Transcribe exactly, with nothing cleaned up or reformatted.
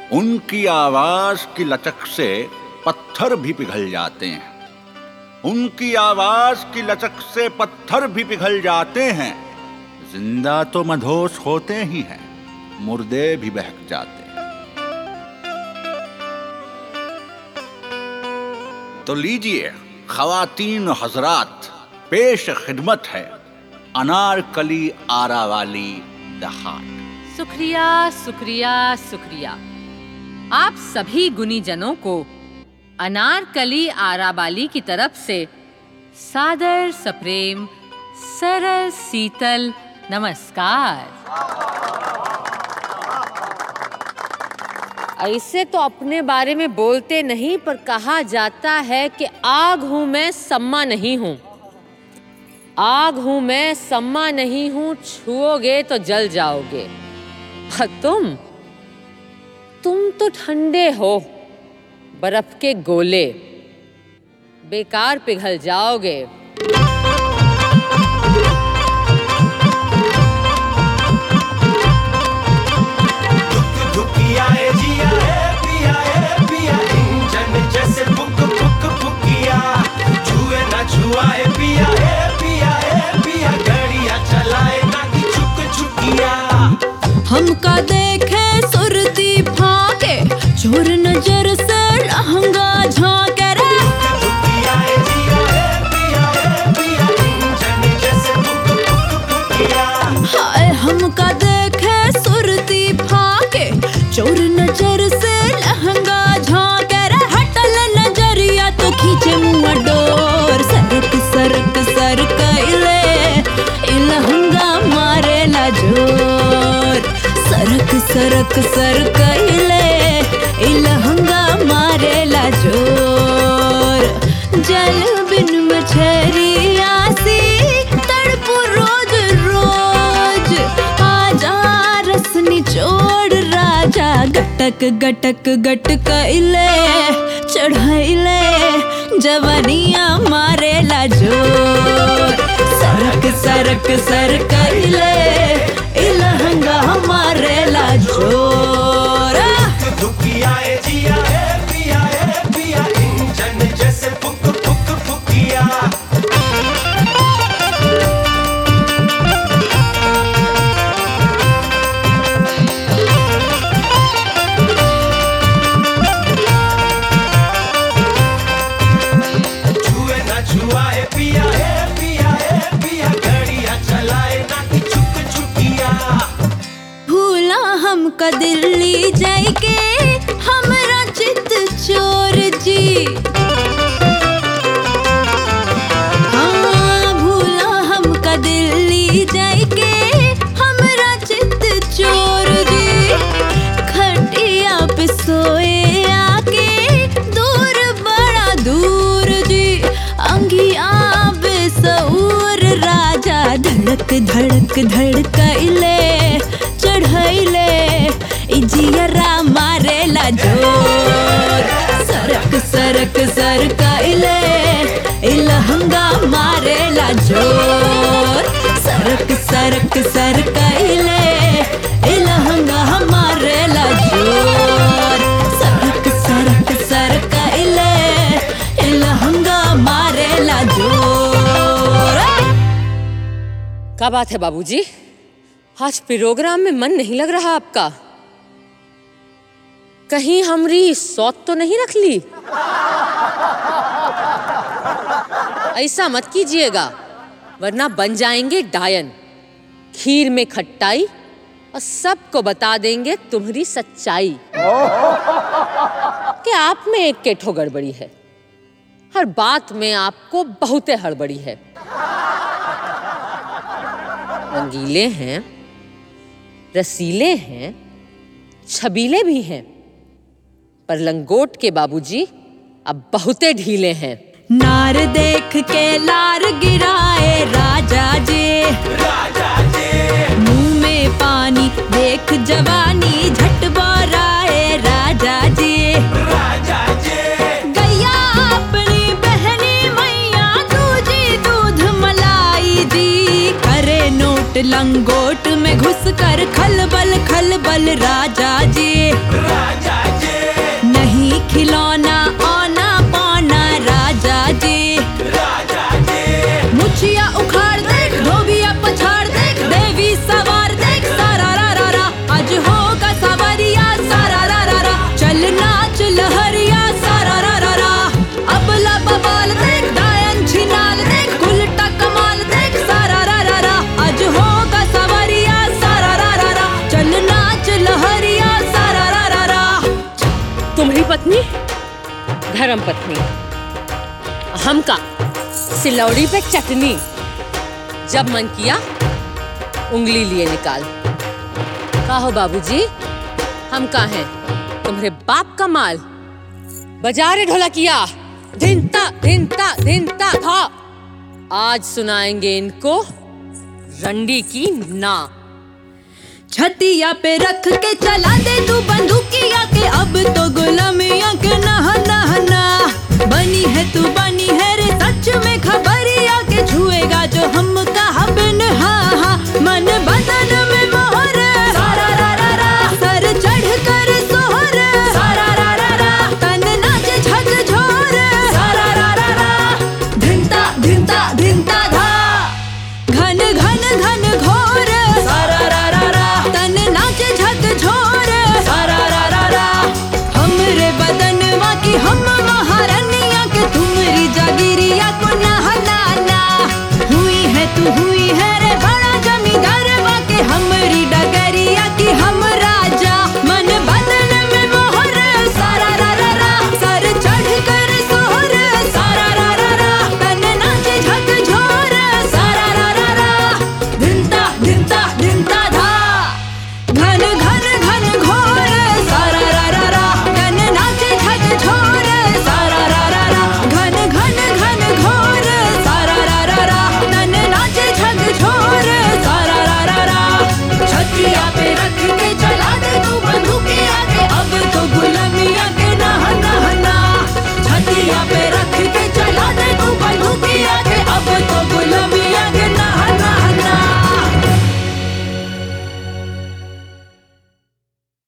उनकी आवाज की लचक से पत्थर भी पिघल जाते हैं। उनकी आवाज की लचक से पत्थर भी पिघल जाते हैं। जिंदा तो मधोश होते ही हैं, मुर्दे भी बहक जाते हैं। तो लीजिए ख़वातीन हज़रात, पेश खिदमत है अनारकली आरा वाली द हार्ट। शुक्रिया शुक्रिया शुक्रिया आप सभी गुनी जनों को अनारकली आराबाली की तरफ से सादर सप्रेम सरल शीतल नमस्कार। ऐसे तो अपने बारे में बोलते नहीं, पर कहा जाता है कि आग हूं मैं सम्मा नहीं हूं। आग हूं मैं सम्मा नहीं हूं, छुओगे तो जल जाओगे। पर तुम तुम तो ठंडे हो, बर्फ के गोले, बेकार पिघल जाओगे। हमका देखे सुरती फाके, चोर नजर से लहंगा झांके रे। हाय हमका देखे सुरती फाके, चोर नजर से लहंगा झांके रे। हटल नजरिया तो खींचे मुँह डोर, सरक सरक सरक इले लहंगा मारे ला जोर। सरक सरक सरक इले लहंगा मारे ला जोर। जल बिन मछरिया सी तड़पू रोज रोज, आजा रस निचोड़ राजा। गटक गटक गटक इले चढ़ाइले जवानिया मारे ला जोर। सरक सरक सरक इले लहंगा हमारे ला जोर। दुखिया ए जिया ए पिया ए पिया, इंजन जैसे फुक फुक फुकिया। छुए ना छुआ ए पिया ए पिया ए पिया, घड़िया चलाए ना कि चुक चुकिया। भूला हमका दिल्ली जाके हमरा चित चोर जी। हाँ भूला हमका दिल्ली जाके हमरा चित चोर जी। खटिया पे सोए आके दूर बड़ा दूर जी। अंगिया बेसऊर राजा, धड़क धड़क धड़कइले चढ़ैले जियरा मारे ला जोर। सरक सरक सरकइले लहंगा मारे ला जोर। सरक सरक सरकइले लहंगा हमारे ला जोर। सरक सरक सरकइले लहंगा मारे ला जोर। क्या बात है बाबूजी, आज प्रोग्राम में मन नहीं लग रहा आपका? कहीं हमरी सौत तो नहीं रख ली? ऐसा मत कीजिएगा, वरना बन जाएंगे डायन। खीर में खट्टाई और सबको बता देंगे तुम्हारी सच्चाई कि आप में एक केठो गड़बड़ी है। हर बात में आपको बहुते हड़बड़ी है। रंगीले हैं, रसीले हैं, छबीले भी हैं, पर लंगोट के बाबूजी अब बहुते ढीले हैं। नार देख के लार गिराए राजा जी, राजा जी। मुंह में पानी देख जवानी झट बोराए राजा जी, राजा जी। गैया अपनी बहनी मैया दूजी दूध मलाई दी, करे नोट लंगोट में घुस कर खलबल खलबल राजा जी, राजा जी, नहीं खिलौना आना पाना राजा जी, राजा जी, मुछिया उखाड़ देख धोबिया पछाड़ देख, देवी सवार देख सारा रा रा रा, आज होगा सवरिया सारा रा रा रा, चल नाच लहरिया सारा रा रा रा, अबला बबाल देख डायन छिनाल देख, उल्टा कमाल देख सारा रा रा रा, आज होगा सवरिया सारा रा रा रा, चल नाच लहरिया सारा रा रा रा। तुम्हारी पत्नी धर्म पत्नी, हम का सिलौड़ी पे चटनी, जब मन किया उंगली लिए निकाल। का हो बाबूजी, हम का हैं तुम्हारे बाप का माल, बजारे ढोलकिया धिनता धिनता धिनता था। आज सुनाएंगे इनको रंडी की ना। छतिया पे रख के चला दे तू बंदूकिया के, अब तो गुलामिया के नहा नहा, बनी है तू बनी है रे सच में खबरिया के, छुएगा जो हम कहा बिन हा हा, मन बदन में मोहर सारा रा रा रा, सर चढ़ कर सोहर सारा रा रा रा, तन नाच झक झोर सारा रा रा रा, धिनता धिनता धिनता धा, घन घन घन घोर सारा रा रा रा, तन नाच झक झोर सारा रा रा रा, हमरे बदनवा की हम महारानिया के, तुम्हारी जागीरिया को नहा ना, हुई है तू हुई है रे बड़ा जमींदारवा के, हमरी डगरिया की हम राजा, मन बदन में मोहर सारा रा रा रा, सर चढ़ कर सोहर सारा रा रा रा, तन नाच झक झोर सारा रा रा रा, धिनता धिनता धिनता धा, घन घन घन घोर सारा रा रा रा, तन नाच झक झोर सारा रा रा रा, घन घन घन घोर सारा रा रा रा, तन नाच झक झोर सारा रा रा रा, छतिया पे रख के चला दे तू बंदूकिया के, अब तो गुलाम